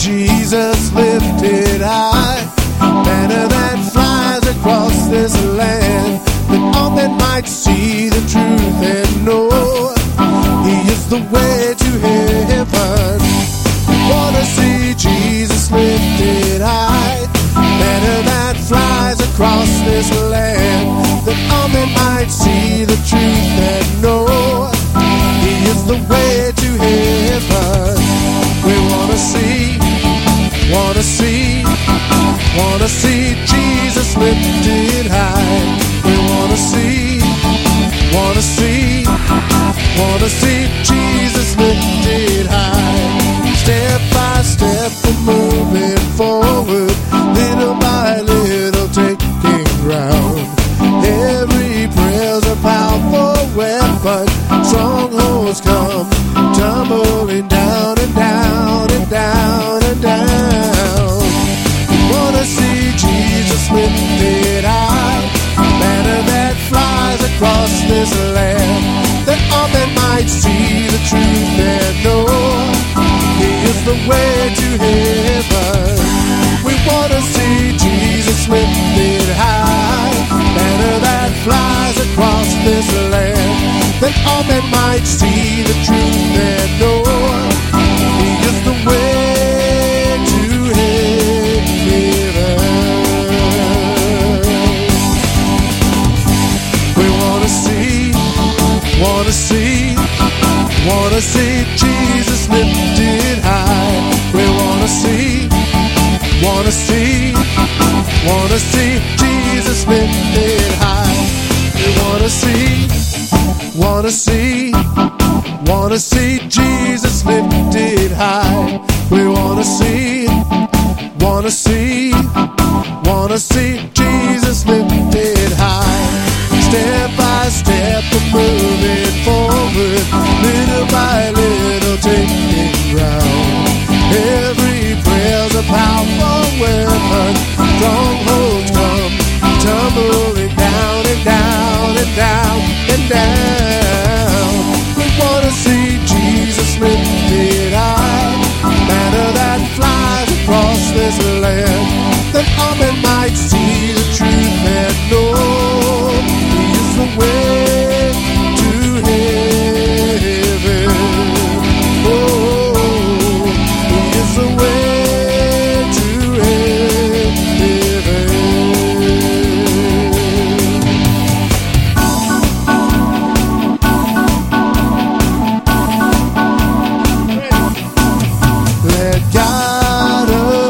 Jesus lifted high, banner that flies across this land, that all men might see the truth and know He is the way to heaven. Wanna see Jesus lifted high, banner that flies across this land, that all men might see the truth and know He is the way to heaven. We wanna see Jesus lifted high. We wanna see Jesus lifted high. Step by step we're moving forward, little by little taking ground. Every prayer's a powerful weapon, strongholds come tumbling down and down and down and down. Wanna see Jesus lifted high, banner that flies across this land, that all men might see the truth and know He is the way to heaven. We wanna see Jesus lifted high, banner that flies across this land, that all men might see the truth and know He is the way to heaven. We wanna see Jesus lifted high. We wanna see Jesus lifted high. We wanna see Jesus lifted high. We wanna see Jesus lifted high. Step by step we're moving forward, little by little taking ground. Every prayer's a powerful weapon, strongholds come tumbling down and down and down and down. We wanna see Jesus lifted high, banner that flies across this land, that all men might see the truth and know He is the way to heaven. Oh, He is the way to heaven. Let God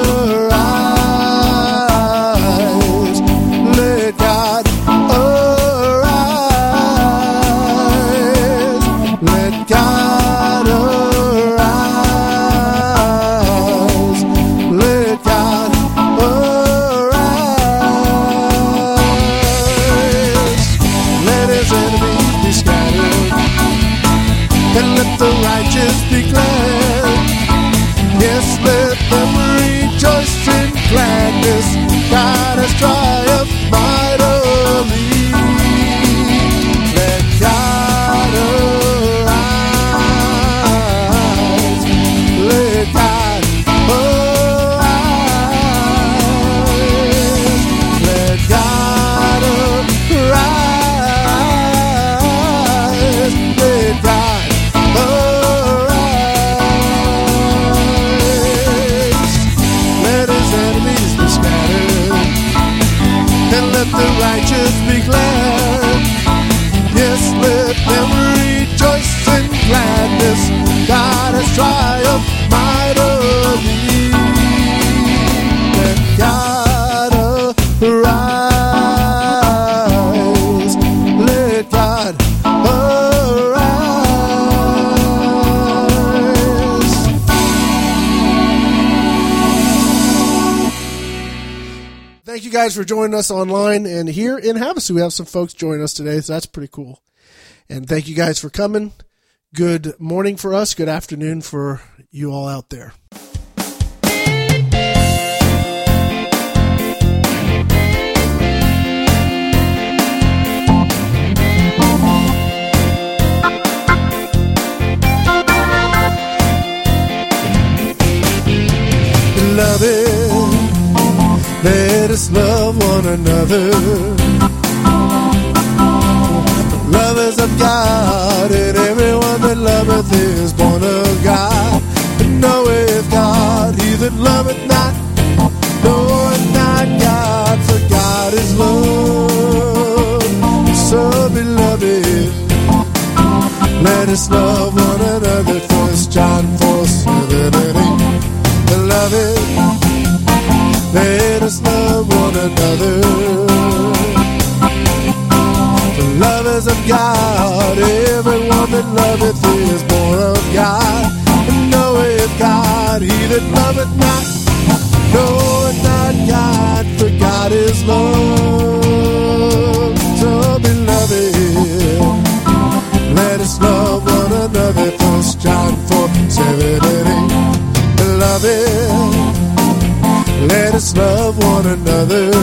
arise. Let God arise. Let God arise. Let God arise. Let His enemies be scattered, and let the righteous be glad. Yes, let them rejoice in gladness. God has triumphed mightily. Let God arise. Let God arise. Let God arise. Let God arise. Let His enemies be scattered, and let the righteous be glad. Yes, let them rejoice in gladness. God has triumphed mightily. Let God arise. Let God arise. Thank you guys for joining us online and here in Havasu. We have some folks joining us today, so that's pretty cool. And thank you guys for coming. Good morning for us. Good afternoon for you all out there. Beloved, let us love one another. Lovers of God, and everyone that loveth is born of God, and knoweth God. He that loveth not knoweth not God, for God is love. So beloved, let us love one another. 1 John 4:7-8. Beloved, let us love one another. The lovers of God, everyone that loveth is born of God, and knoweth God. He that loveth not knoweth not God, for God is love. So beloved, let us love one another. 1 John 4:7-8. Beloved, let us love one another.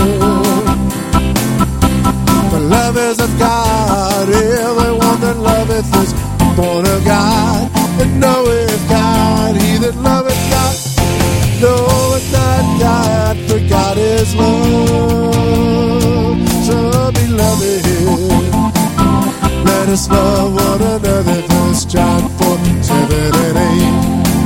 The lovers of God, everyone that loveth is born of God, and knoweth God. He that loveth God knoweth not God, for God is love. So beloved, let us love one another. 1 John 4:7-8.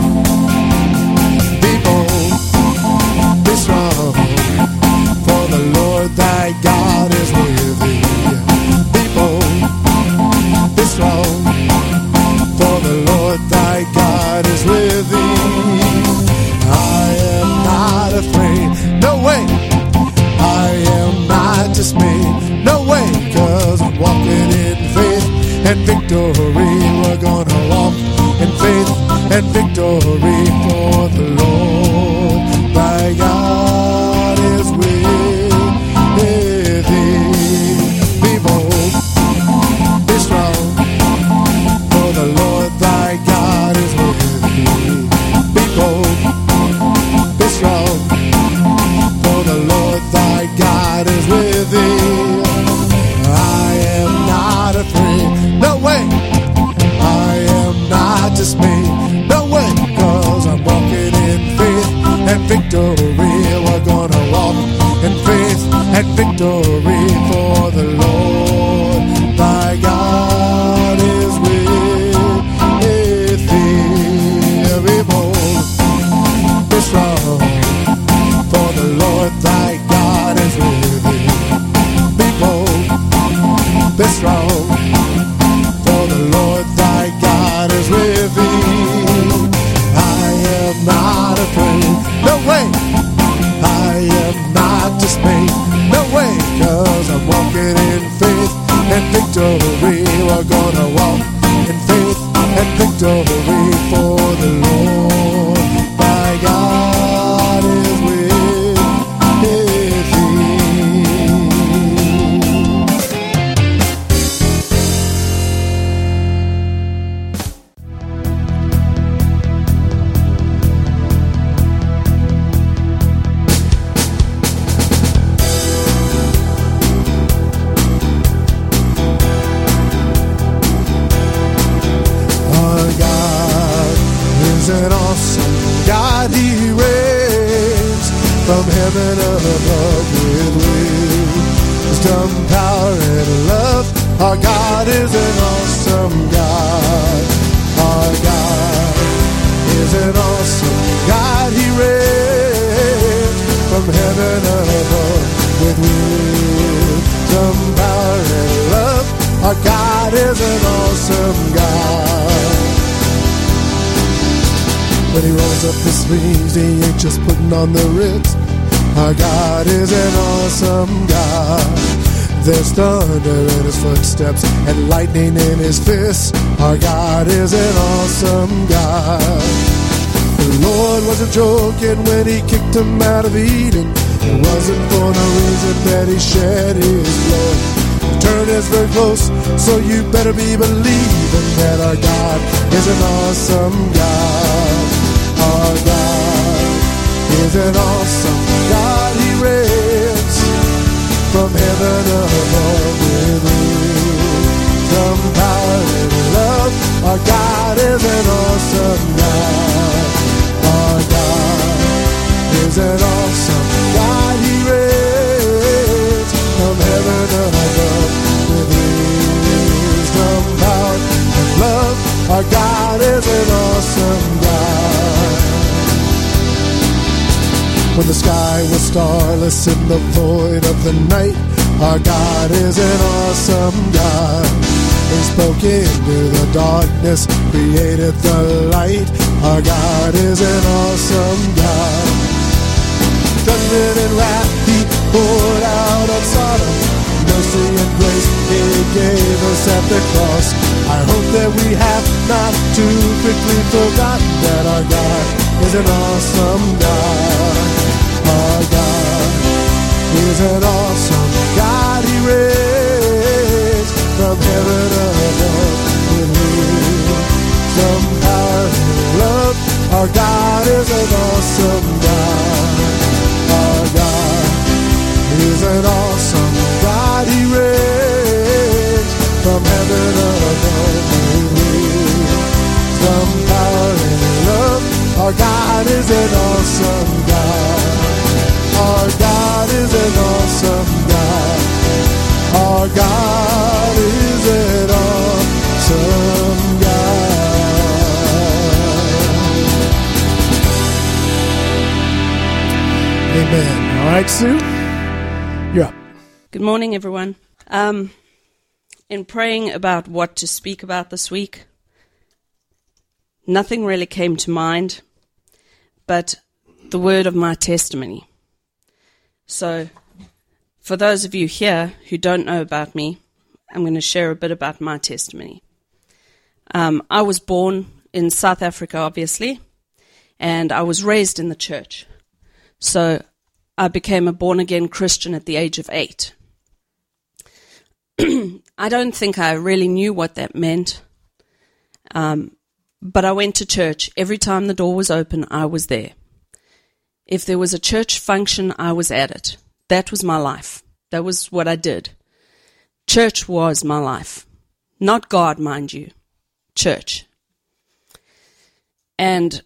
Be bold, be strong, for the Lord thy God is with thee. Be bold, be strong, for the Lord thy God is with thee. I am not afraid, no way. I am not dismayed, no way, 'cause I'm walking in faith and victory. We're gonna walk in faith and victory, for the Lord thy God is with thee. Be bold, be strong, for the Lord thy God is with thee. Be bold, be strong, for the Lord thy God is with thee. I am not afraid, no way. I am not dismayed, no way, 'cause I'm walking in faith and victory. We're gonna walk in faith and victory, for the Lord thy God is with thee. Be bold, be strong, for the Lord thy God is with thee. Be bold, be strong, for the Lord thy God is with thee. I am not afraid, no way. I am not dismayed, no way, 'cause I'm walking in faith and victory. We're gonna walk in faith and victory, for the Lord thy God is with thee. Our God is an awesome God. He reigns from heaven above with wisdom, power, and love. Our God is an awesome God. Our God is an awesome God. He reigns from heaven above with wisdom, power, and love. Our God is an awesome God. When he rolls up his sleeves, he ain't just putting on the Ritz. Our God is an awesome God. There's thunder in his footsteps and lightning in his fists. Our God is an awesome God. The Lord wasn't joking when he kicked him out of Eden. It wasn't for no reason that he shed his blood. Return is very close, so you better be believing that our God is an awesome God. Our God is an awesome God. He reigns from heaven above with wisdom, power, and love. Our God is an awesome God. Our God when the sky was starless in the void of the night. Our God is an awesome God. He spoke into the darkness, created the light. Our God is an awesome God. Judgment and wrath He poured out on Sodom. Mercy and grace He gave us at the cross. I hope that we have not too quickly forgotten that our God is an awesome God. Our God is an awesome God. He reigns from heaven above with wisdom, power, and love. Our God is an awesome God. Our God is an awesome God. He reigns from heaven above with wisdom, power, and love. Our God is an awesome God. Our God is an awesome God. Our God is an awesome God. Amen. All right, Sue, you're up. Good morning, everyone. In praying about what to speak about this week, nothing really came to mind but the word of my testimony. So, for those of you here who don't know about me, I'm going to share a bit about my testimony. I was born in South Africa, obviously, and I was raised in the church. So, I became a born-again Christian at the age of 8. I don't think I really knew what that meant, but I went to church. Every time the door was open, I was there. If there was a church function, I was at it. That was my life. That was what I did. Church was my life. Not God, mind you. Church. And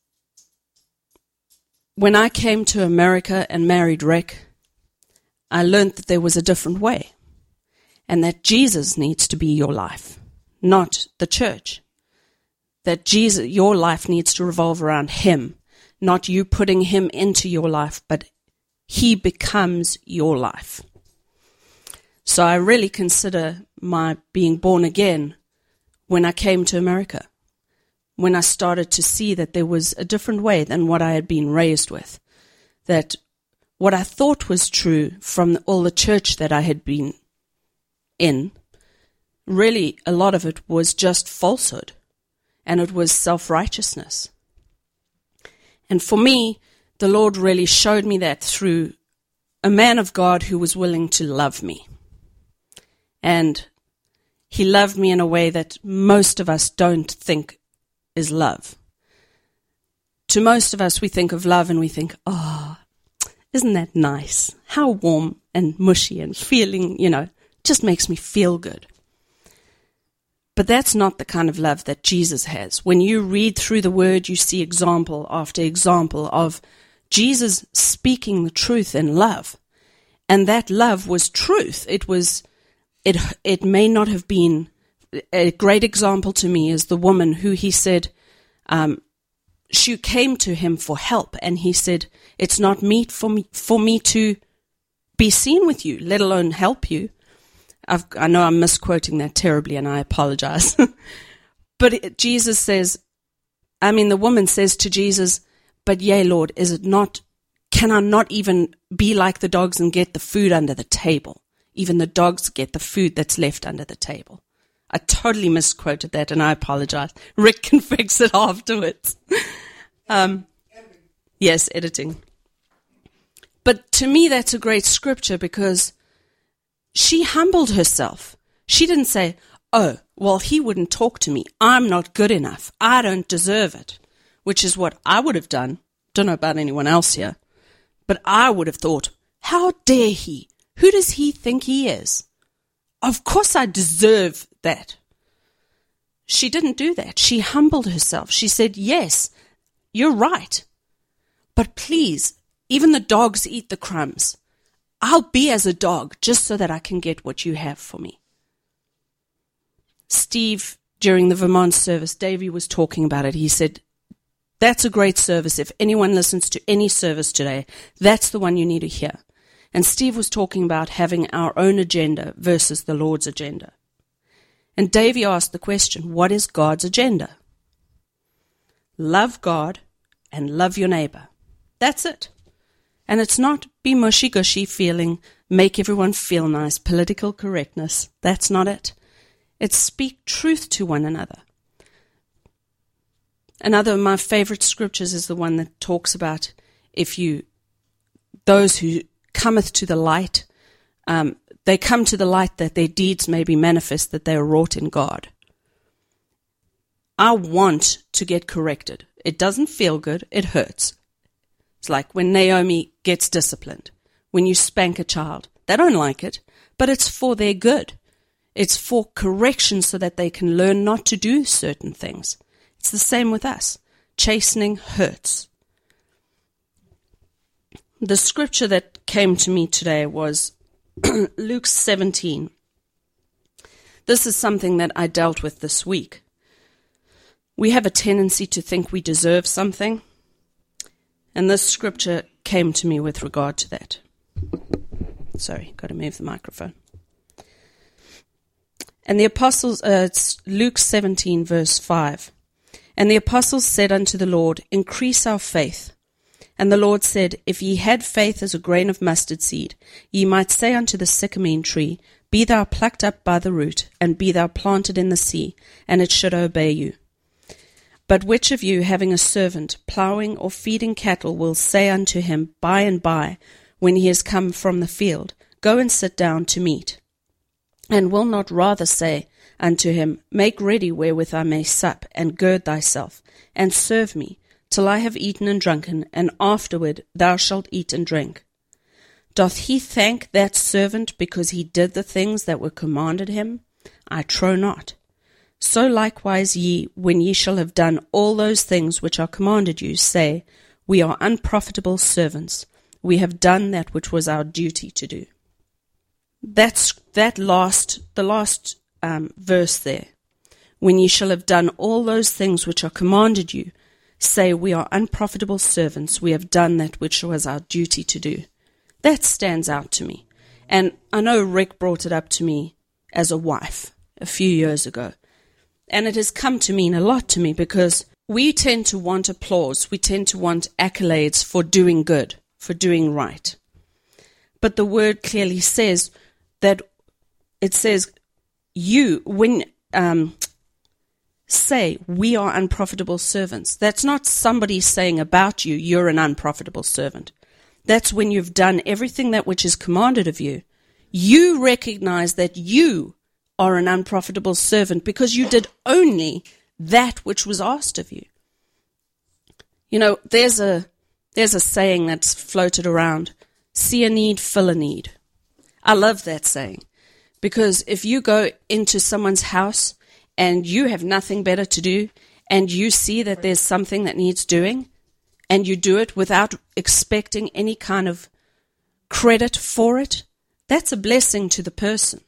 when I came to America and married Rick, I learned that there was a different way. And that Jesus needs to be your life, not the church. That Jesus, your life needs to revolve around Him, not you putting Him into your life, but He becomes your life. So I really consider my being born again when I came to America, when I started to see that there was a different way than what I had been raised with, that what I thought was true from all the church that I had been in, really a lot of it was just falsehood, and it was self-righteousness. And for me, the Lord really showed me that through a man of God who was willing to love me. And He loved me in a way that most of us don't think is love. To most of us, we think of love and we think, oh, isn't that nice? How warm and mushy and feeling, just makes me feel good. But that's not the kind of love that Jesus has. When you read through the Word, you see example after example of Jesus speaking the truth in love. And that love was truth. It may not have been a great example to me is the woman who He said, she came to Him for help. And He said, it's not meet for me to be seen with you, let alone help you. I know I'm misquoting that terribly, and I apologize. But Jesus says, the woman says to Jesus, but yea, Lord, can I not even be like the dogs and get the food under the table? Even the dogs get the food that's left under the table. I totally misquoted that, and I apologize. Rick can fix it afterwards. Yes, editing. But to me, that's a great scripture because she humbled herself. She didn't say, oh, well, he wouldn't talk to me. I'm not good enough. I don't deserve it, which is what I would have done. Don't know about anyone else here. But I would have thought, how dare he? Who does he think he is? Of course I deserve that. She didn't do that. She humbled herself. She said, yes, you're right. But please, even the dogs eat the crumbs. I'll be as a dog just so that I can get what you have for me. Steve, during the Vermont service, Davey was talking about it. He said, That's a great service. If anyone listens to any service today, that's the one you need to hear. And Steve was talking about having our own agenda versus the Lord's agenda. And Davey asked the question, what is God's agenda? Love God and love your neighbor. That's it. And it's not be mushy-gushy feeling, make everyone feel nice, political correctness. That's not it. It's speak truth to one another. Another of my favorite scriptures is the one that talks about those who cometh to the light, they come to the light that their deeds may be manifest, that they are wrought in God. I want to get corrected. It doesn't feel good. It hurts. It's like when Naomi gets disciplined, when you spank a child. They don't like it, but it's for their good. It's for correction so that they can learn not to do certain things. It's the same with us. Chastening hurts. The scripture that came to me today was Luke 17. This is something that I dealt with this week. We have a tendency to think we deserve something, and this scripture came to me with regard to that. Sorry, got to move the microphone. And the apostles, it's Luke 17, verse 5. And the apostles said unto the Lord, increase our faith. And the Lord said, if ye had faith as a grain of mustard seed, ye might say unto the sycamore tree, be thou plucked up by the root, and be thou planted in the sea, and it should obey you. But which of you, having a servant, plowing or feeding cattle, will say unto him by and by, when he is come from the field, go and sit down to meat? And will not rather say unto him, make ready wherewith I may sup, and gird thyself, and serve me, till I have eaten and drunken, and afterward thou shalt eat and drink? Doth he thank that servant because he did the things that were commanded him? I trow not. So likewise ye, when ye shall have done all those things which are commanded you, say, we are unprofitable servants. We have done that which was our duty to do. That's the last verse there. When ye shall have done all those things which are commanded you, say, we are unprofitable servants. We have done that which was our duty to do. That stands out to me. And I know Rick brought it up to me as a wife a few years ago. And it has come to mean a lot to me because we tend to want applause. We tend to want accolades for doing good, for doing right. But the word clearly says that it says, say, we are unprofitable servants. That's not somebody saying about you, you're an unprofitable servant. That's when you've done everything that which is commanded of you. You recognize that you are an unprofitable servant because you did only that which was asked of you. You know, there's a saying that's floated around, see a need, fill a need. I love that saying because if you go into someone's house and you have nothing better to do and you see that there's something that needs doing and you do it without expecting any kind of credit for it, that's a blessing to the person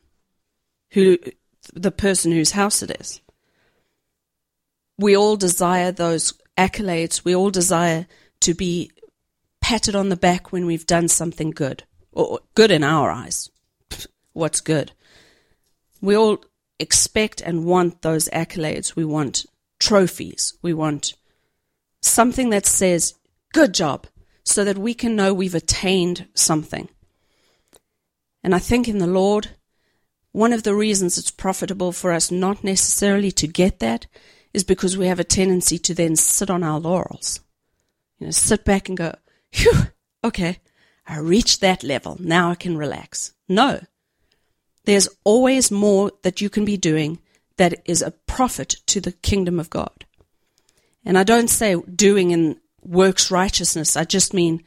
whose house it is. We all desire those accolades. We all desire to be patted on the back when we've done something good, or good in our eyes. What's good? We all expect and want those accolades. We want trophies. We want something that says, good job, so that we can know we've attained something. And I think in the Lord, one of the reasons it's profitable for us not necessarily to get that is because we have a tendency to then sit on our laurels. You know, sit back and go, phew, okay, I reached that level. Now I can relax. No. There's always more that you can be doing that is a profit to the kingdom of God. And I don't say doing in works righteousness. I just mean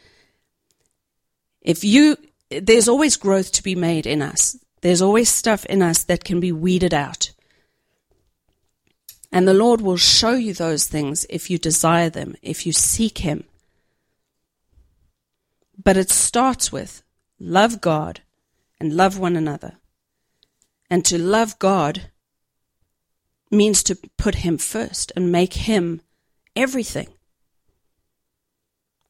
there's always growth to be made in us. There's always stuff in us that can be weeded out. And the Lord will show you those things if you desire them, if you seek Him. But it starts with love God and love one another. And to love God means to put Him first and make Him everything.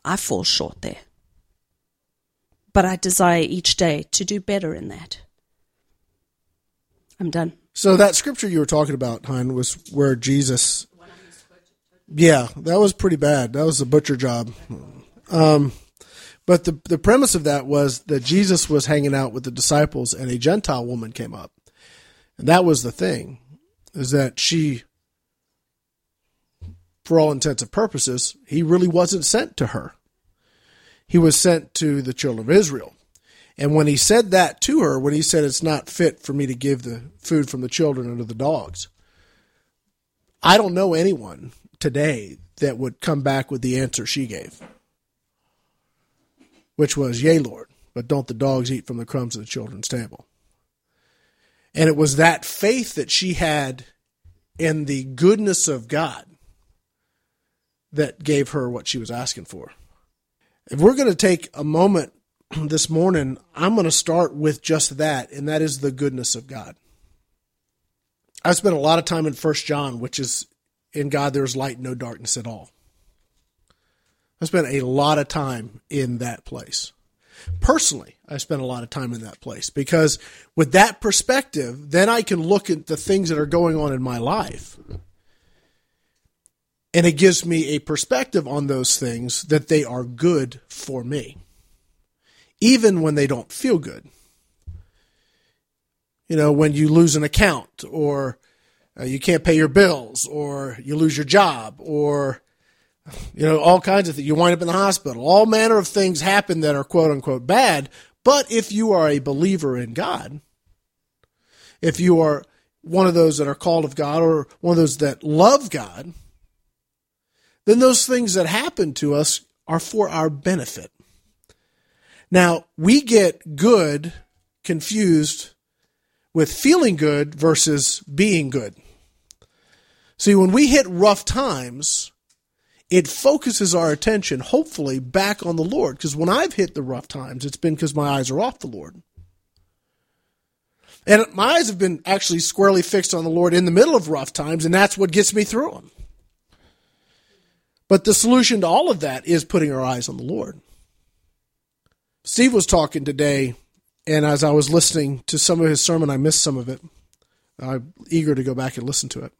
I fall short there. But I desire each day to do better in that. I'm done. So that scripture you were talking about, Hein, was where Jesus... Yeah, that was pretty bad. That was a butcher job. But the premise of that was that Jesus was hanging out with the disciples and a Gentile woman came up. And that was the thing, is that she, for all intents and purposes, he really wasn't sent to her. He was sent to the children of Israel. And when he said that to her, when he said it's not fit for me to give the food from the children unto the dogs, I don't know anyone today that would come back with the answer she gave, which was, yea, Lord, but don't the dogs eat from the crumbs of the children's table? And it was that faith that she had in the goodness of God that gave her what she was asking for. If we're going to take a moment this morning, I'm going to start with just that, and that is the goodness of God. I spent a lot of time in 1 John, which is, in God there is light, no darkness at all. I spent a lot of time in that place. Personally, I spent a lot of time in that place because with that perspective, then I can look at the things that are going on in my life. And it gives me a perspective on those things that they are good for me, even when they don't feel good. You know, when you lose an account or you can't pay your bills or you lose your job or, you know, all kinds of things. You wind up in the hospital. All manner of things happen that are quote unquote bad. But if you are a believer in God, if you are one of those that are called of God or one of those that love God, then those things that happen to us are for our benefit. Now, we get good confused with feeling good versus being good. See, when we hit rough times, it focuses our attention, hopefully, back on the Lord. Because when I've hit the rough times, it's been because my eyes are off the Lord. And my eyes have been actually squarely fixed on the Lord in the middle of rough times, and that's what gets me through them. But the solution to all of that is putting our eyes on the Lord. Steve was talking today, and as I was listening to some of his sermon, I missed some of it. I'm eager to go back and listen to it.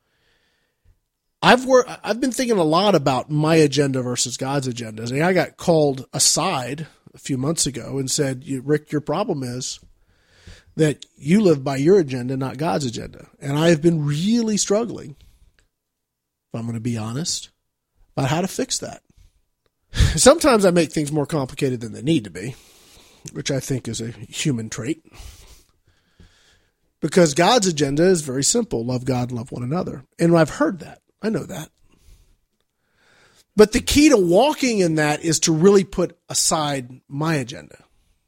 I've been thinking a lot about my agenda versus God's agenda. And I got called aside a few months ago and said, Rick, your problem is that you live by your agenda, not God's agenda. And I have been really struggling, if I'm going to be honest, about how to fix that. Sometimes I make things more complicated than they need to be, which I think is a human trait. Because God's agenda is very simple. Love God, love one another. And I've heard that. I know that. But the key to walking in that is to really put aside my agenda.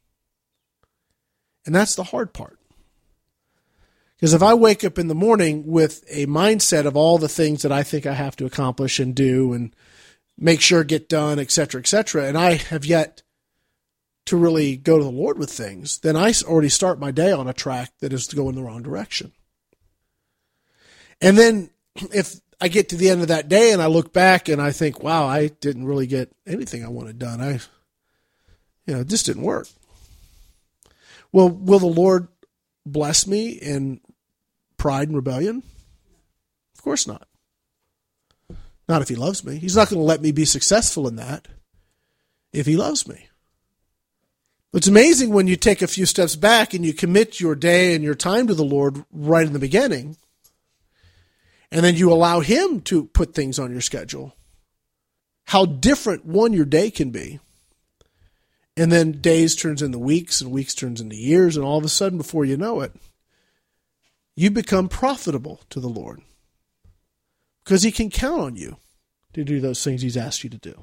And that's the hard part. Because if I wake up in the morning with a mindset of all the things that I think I have to accomplish and do and make sure get done, et cetera, and I have yet to really go to the Lord with things, then I already start my day on a track that is to go in the wrong direction. And then if I get to the end of that day and I look back and I think, wow, I didn't really get anything I wanted done. It just didn't work. Well, will the Lord bless me in pride and rebellion? Of course not. Not if he loves me. He's not going to let me be successful in that if he loves me. It's amazing when you take a few steps back and you commit your day and your time to the Lord right in the beginning, and then you allow him to put things on your schedule, how different, one, your day can be. And then days turns into weeks and weeks turns into years. And all of a sudden, before you know it, you become profitable to the Lord because he can count on you to do those things he's asked you to do.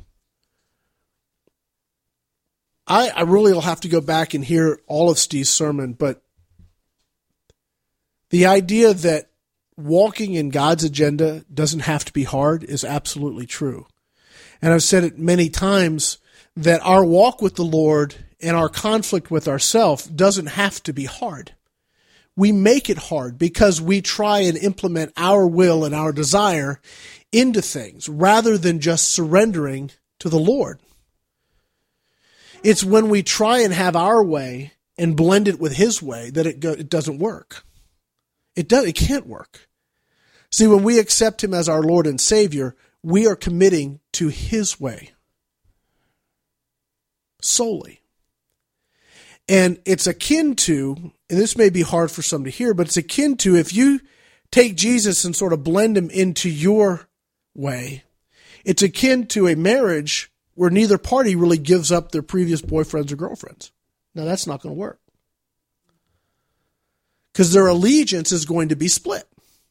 I really will have to go back and hear all of Steve's sermon, but the idea that walking in God's agenda doesn't have to be hard is absolutely true. And I've said it many times that our walk with the Lord and our conflict with ourselves doesn't have to be hard. We make it hard because we try and implement our will and our desire into things rather than just surrendering to the Lord. It's when we try and have our way and blend it with his way that it doesn't work. It can't work. See, when we accept him as our Lord and Savior, we are committing to his way solely. And it's akin to, and this may be hard for some to hear, but it's akin to if you take Jesus and sort of blend him into your way, it's akin to a marriage where neither party really gives up their previous boyfriends or girlfriends. Now, that's not going to work, because their allegiance is going to be split.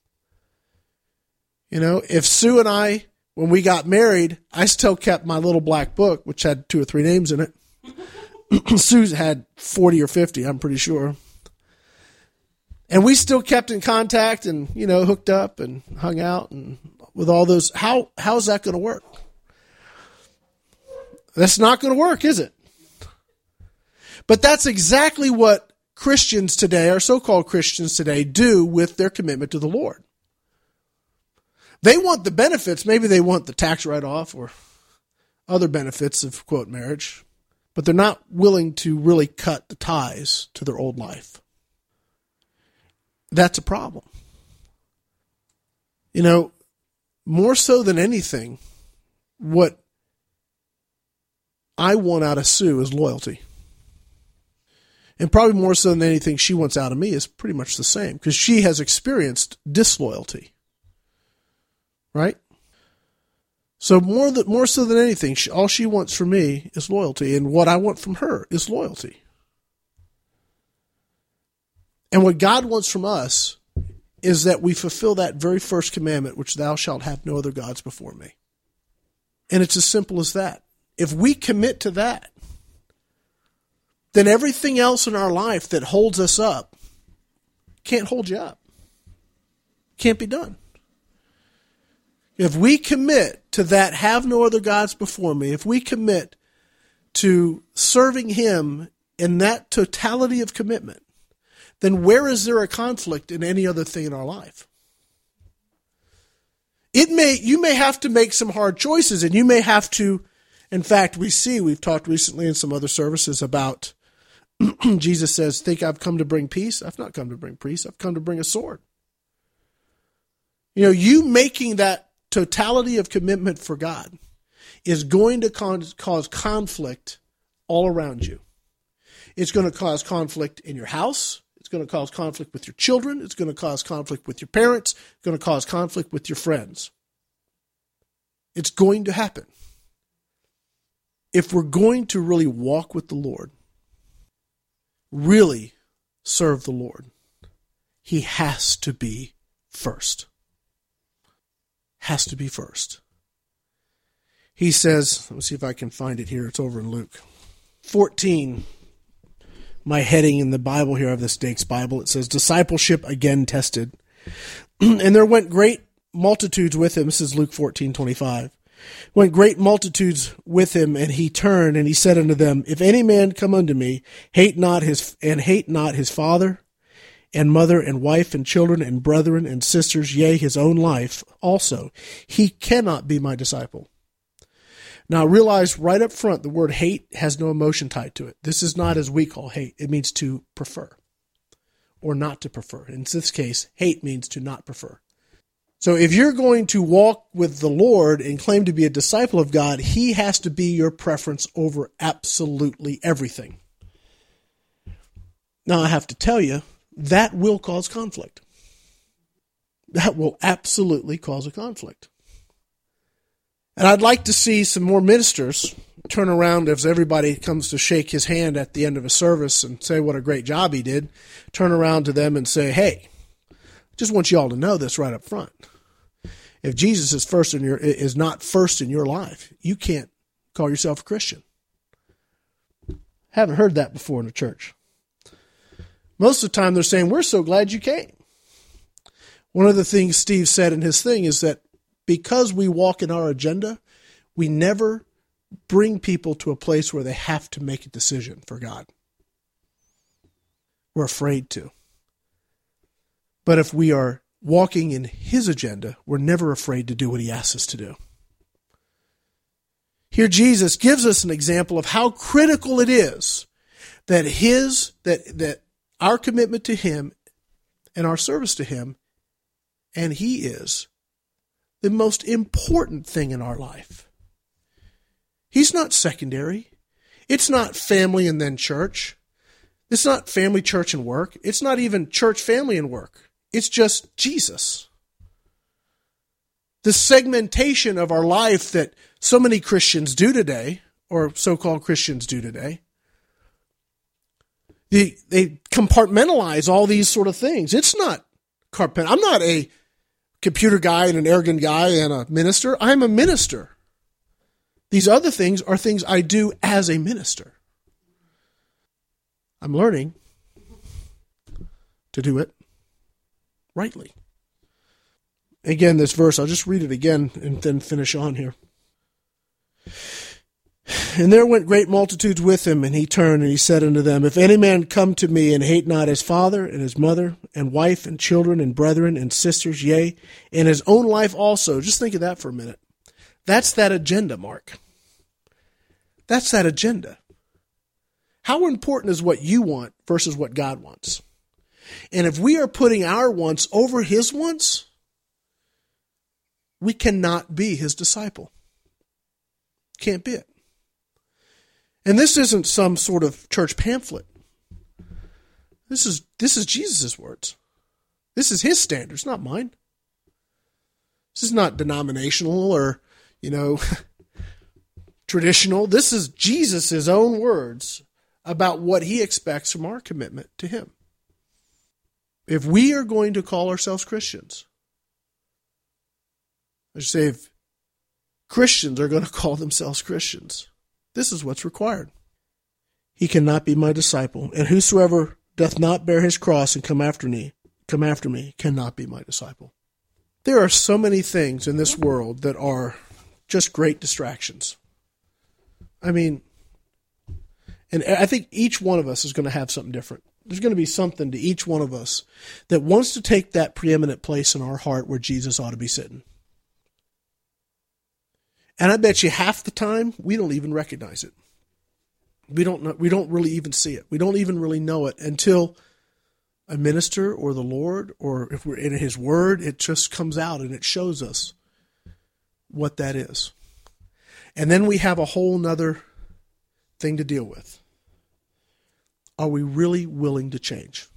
You know, if Sue and I, when we got married, I still kept my little black book, which had 2 or 3 names in it. Sue had 40 or 50, I'm pretty sure. And we still kept in contact and, you know, hooked up and hung out and with all those. How's that going to work? That's not going to work, is it? But that's exactly what Christians today, or so-called Christians today, do with their commitment to the Lord. They want the benefits. Maybe they want the tax write-off or other benefits of, quote, marriage, but they're not willing to really cut the ties to their old life. That's a problem. You know, more so than anything, what I want out of Sue is loyalty. And probably more so than anything she wants out of me is pretty much the same, because she has experienced disloyalty. Right? So more so than anything, all she wants from me is loyalty, and what I want from her is loyalty. And what God wants from us is that we fulfill that very first commandment, which thou shalt have no other gods before me. And it's as simple as that. If we commit to that, then everything else in our life that holds us up can't hold you up. Can't be done. If we commit to that, have no other gods before me, if we commit to serving him in that totality of commitment, then where is there a conflict in any other thing in our life? You may have to make some hard choices, and you may have to, in fact, we've talked recently in some other services about, Jesus says, think I've come to bring peace? I've not come to bring peace. I've come to bring a sword. You know, you making that totality of commitment for God is going to cause conflict all around you. It's going to cause conflict in your house. It's going to cause conflict with your children. It's going to cause conflict with your parents. It's going to cause conflict with your friends. It's going to happen. If we're going to really walk with the Lord, really serve the Lord, he has to be first. Has to be first. He says, let me see if I can find it here. It's over in Luke 14. My heading in the Bible here of this Dake's Bible, it says, discipleship again tested. And there went great multitudes with him. This is Luke 14:25. Went great multitudes with him, and he turned and he said unto them, if any man come unto me, hate not his father and mother and wife and children and brethren and sisters, yea, his own life also, he cannot be my disciple. Now realize right up front, the word hate has no emotion tied to it. This is not as we call hate. It means to prefer or not to prefer. In this case, hate means to not prefer. So if you're going to walk with the Lord and claim to be a disciple of God, he has to be your preference over absolutely everything. Now I have to tell you, that will cause conflict. That will absolutely cause a conflict. And I'd like to see some more ministers turn around as everybody comes to shake his hand at the end of a service and say what a great job he did, turn around to them and say, hey, just want you all to know this right up front. If Jesus is not first in your life, you can't call yourself a Christian. Haven't heard that before in the church. Most of the time they're saying, we're so glad you came. One of the things Steve said in his thing is that because we walk in our agenda, we never bring people to a place where they have to make a decision for God. We're afraid to. But if we are walking in his agenda, we're never afraid to do what he asks us to do. Here Jesus gives us an example of how critical it is that our commitment to him and our service to him, and he is the most important thing in our life. He's not secondary. It's not family and then church. It's not family, church, and work. It's not even church, family, and work. It's just Jesus. The segmentation of our life that so many Christians do today, or so-called Christians do today, they compartmentalize all these sort of things. It's not I'm not a computer guy and an arrogant guy and a minister. I'm a minister. These other things are things I do as a minister. I'm learning to do it rightly. Again, this verse, I'll just read it again and then finish on here. And there went great multitudes with him, and he turned and he said unto them, If any man come to me and hate not his father and his mother and wife and children and brethren and sisters, yea, and his own life also. Just think of that for a minute. That's that agenda, Mark. That's that agenda. How important is what you want versus what God wants? And if we are putting our wants over his wants, we cannot be his disciple. Can't be it. And this isn't some sort of church pamphlet. This is Jesus' words. This is his standards, not mine. This is not denominational or, traditional. This is Jesus' own words about what he expects from our commitment to him. If we are going to call ourselves Christians, I should say if Christians are going to call themselves Christians, this is what's required. He cannot be my disciple, and whosoever doth not bear his cross and come after me, cannot be my disciple. There are so many things in this world that are just great distractions. I mean, and I think each one of us is going to have something different. There's going to be something to each one of us that wants to take that preeminent place in our heart where Jesus ought to be sitting. And I bet you half the time we don't even recognize it. We don't really even see it. We don't even really know it until a minister or the Lord, or if we're in his word, it just comes out and it shows us what that is. And then we have a whole nother thing to deal with. Are we really willing to change?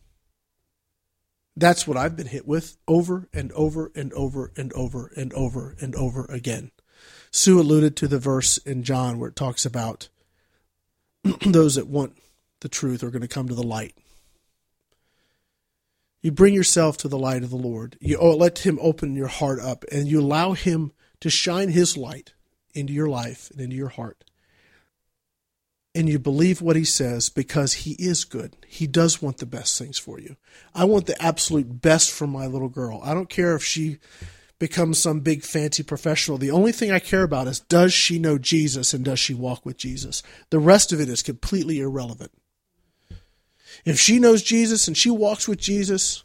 That's what I've been hit with over and over and over and over and over and over again. Sue alluded to the verse in John where it talks about those that want the truth are going to come to the light. You bring yourself to the light of the Lord. You let him open your heart up, and you allow him to shine his light into your life and into your heart. And you believe what he says because he is good. He does want the best things for you. I want the absolute best for my little girl. I don't care if she becomes some big fancy professional. The only thing I care about is, does she know Jesus and does she walk with Jesus? The rest of it is completely irrelevant. If she knows Jesus and she walks with Jesus,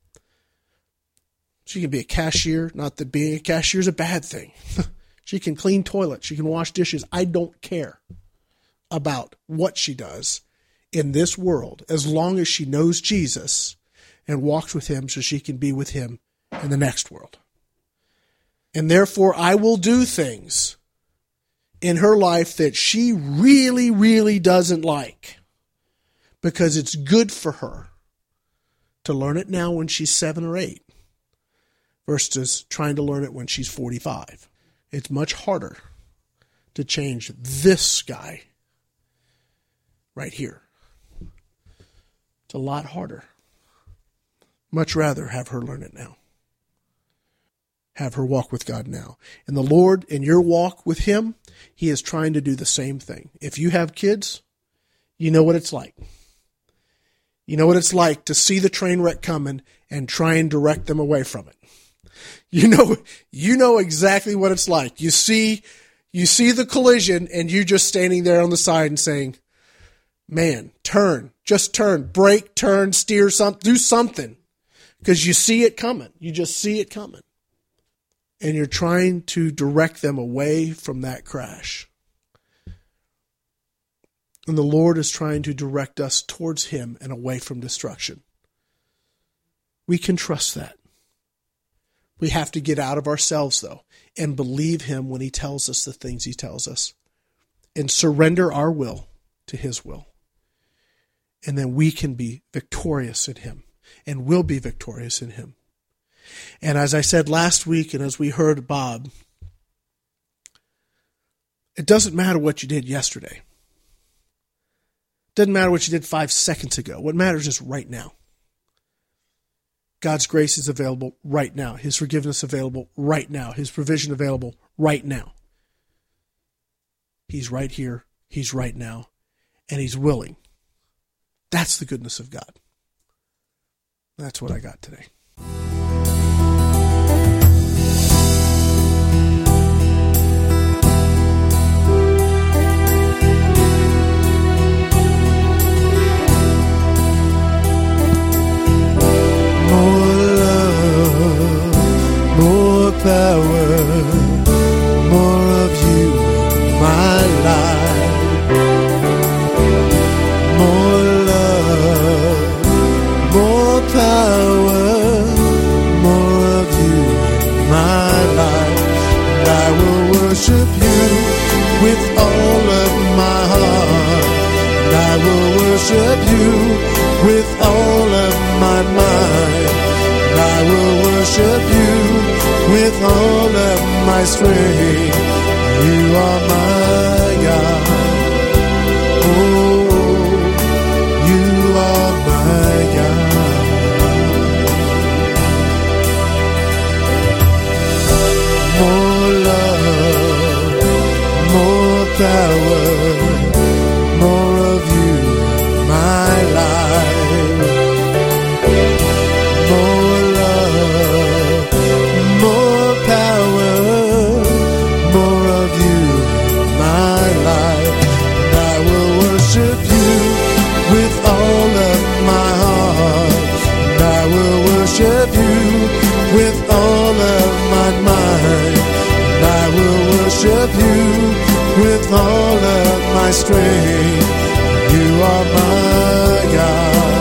she can be a cashier. Not that being a cashier is a bad thing. She can clean toilets. She can wash dishes. I don't care about what she does in this world as long as she knows Jesus and walks with him so she can be with him in the next world. And therefore, I will do things in her life that she really, really doesn't like because it's good for her to learn it now when she's 7 or 8 versus trying to learn it when she's 45. It's much harder to change this guy right here. It's a lot harder. Much rather have her learn it now. Have her walk with God now. And the Lord, in your walk with him, he is trying to do the same thing. If you have kids, you know what it's like. You know what it's like to see the train wreck coming and try and direct them away from it. You know exactly what it's like. You see the collision and you just standing there on the side and saying, man, just turn, brake, turn, steer, do something. Because you see it coming. You just see it coming. and you're trying to direct them away from that crash. And the Lord is trying to direct us towards Him and away from destruction. We can trust that. We have to get out of ourselves, though, and believe Him when He tells us the things He tells us, and surrender our will to His will. And then we can be victorious in Him, and will be victorious in Him. And as I said last week, and as we heard Bob, it doesn't matter what you did yesterday. It doesn't matter what you did 5 seconds ago. What matters is right now. God's grace is available right now. His forgiveness available right now. His provision available right now. He's right here. He's right now. And He's willing. That's the goodness of God. That's what I got today. Power, more of you in my life, more love, more power, more of you in my life. And I will worship you with all of my heart, and I will worship you with all of my mind, and I will worship you with all of my strength. You are my God. Oh, you are my God. More love, more power, more of you in my life. More love, more power, more of you in my life. And I will worship you with all of my heart. And I will worship you with all of my mind. And I will worship you with all of my strength. You are my God.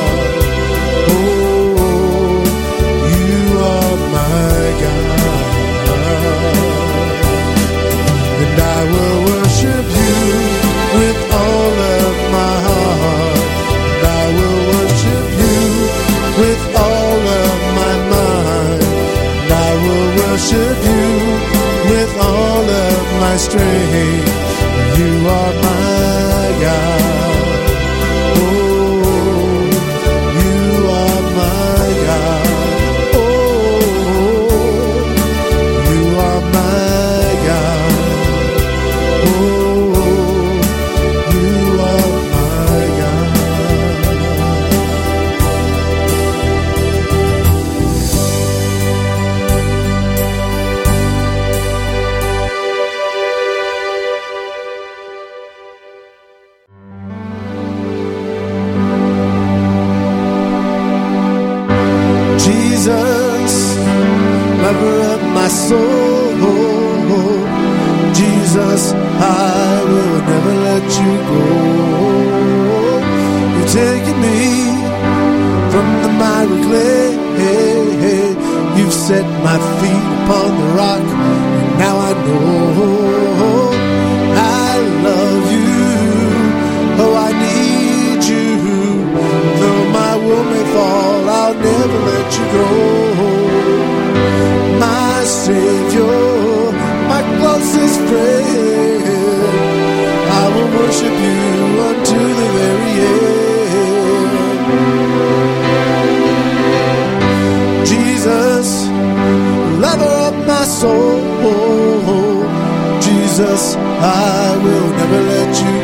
And I will worship you with all of my heart. And I will worship you with all of my mind. And I will worship you with all of my strength. You are my God. Oh, you are my God. Jesus, lover of my soul, Jesus, I will never let you go. You've taken me from the miry clay, you've set my feet upon the rock, and now I know I love you, oh I need you, though my world may fall, I'll never let you go. My Savior, my closest friend, I will worship you unto the very end. Jesus, lover of my soul, Jesus, I will never let you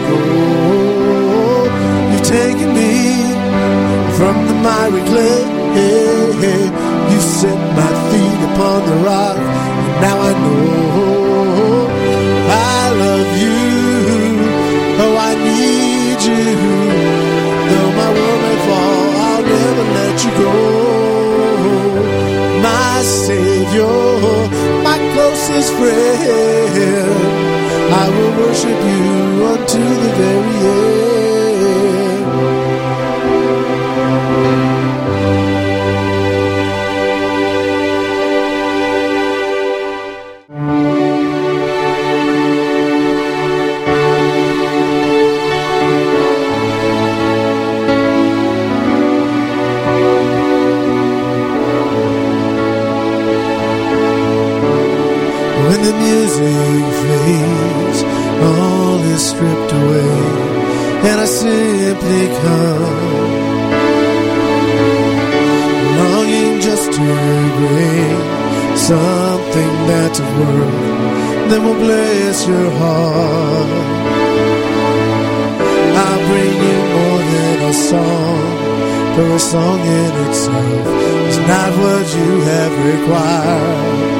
go. You've taken me from the miry clay, you set my feet upon the rock, and now I know I love you, oh I need you, though my world may fall, I'll never let you go. My Savior, my close closest friend. I will worship you unto the very end. When the music fades, all is stripped away, and I simply come, longing just to bring something that's of worth that will bless your heart. I'll bring you more than a song, for a song in itself is not what you have required.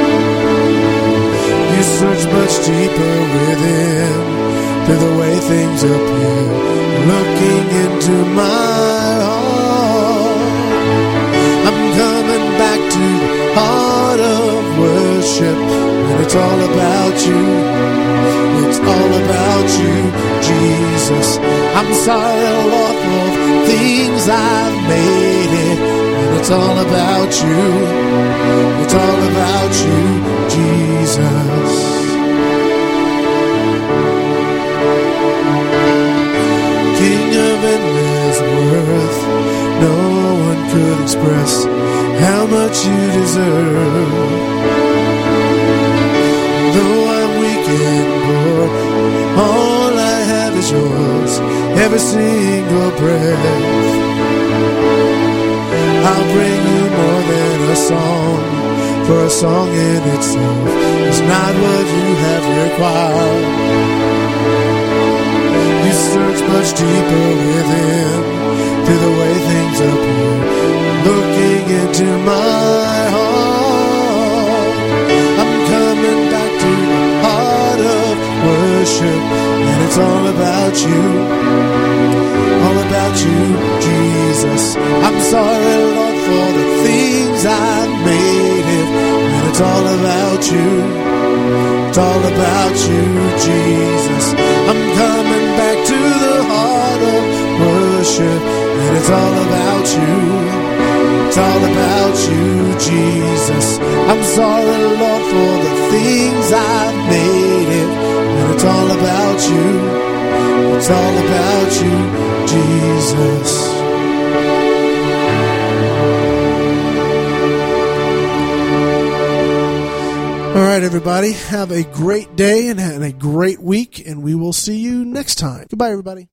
You search much deeper within, through the way things appear, looking into my heart. I'm coming back to the heart of worship, and it's all about you. It's all about you, Jesus. I'm sorry, Lord, for things I've made it, and it's all about you. It's all about you, Jesus. King of endless worth, no one could express how much you deserve. Though I'm weak and poor, all I have is yours, every single breath. I'll bring you more than a song, for a song in itself is not what you have required. You search much deeper within, through the way things appear, looking into my heart. I'm coming back to the heart of worship, and it's all about you. All about you, Jesus. I'm sorry, Lord, for the things I've made it, and it's all about you. It's all about you, Jesus. I'm coming back to the heart of worship, and it's all about you. It's all about you, Jesus. I'm sorry, Lord, for the things I've made it, and it's all about you. It's all about you, Jesus. All right, everybody. Have a great day and a great week, and we will see you next time. Goodbye, everybody.